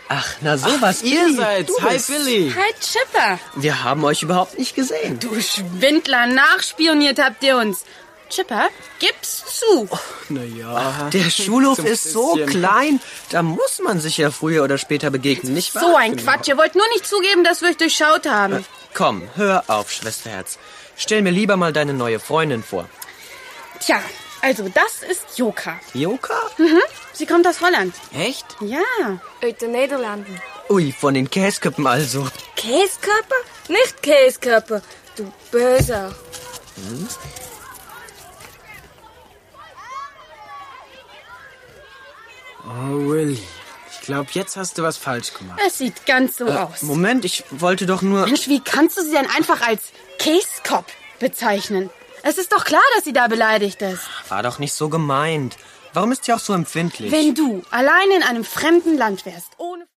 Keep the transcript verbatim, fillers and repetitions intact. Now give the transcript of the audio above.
Ach, na sowas. Ach, ihr seid's. Du Hi, bist- Billy. Hi, Chipper. Wir haben euch überhaupt nicht gesehen. Du Schwindler, nachspioniert habt ihr uns. Chipper, gib's zu. Na ja. Der Schulhof So ist so bisschen. klein, da muss man sich ja früher oder später begegnen, nicht wahr? So ein Quatsch. Ihr wollt nur nicht zugeben, dass wir euch durchschaut haben. Komm, hör auf, Schwesterherz. Stell mir lieber mal deine neue Freundin vor. Tja, also das ist Joka. Joka? Sie kommt aus Holland. Echt? Ja. Uit de Nederlanden. Ui, von den Käsköppen also. Käskörper? Nicht Käskörper, du Böser. Oh, Willy. Ich glaube, jetzt hast du was falsch gemacht. Es sieht ganz so aus. Moment, ich wollte doch nur... Mensch, wie kannst du sie denn einfach als Käskopf bezeichnen? Es ist doch klar, dass sie da beleidigt ist. War doch nicht so gemeint. Warum ist sie auch so empfindlich? Wenn du allein in einem fremden Land wärst, ohne...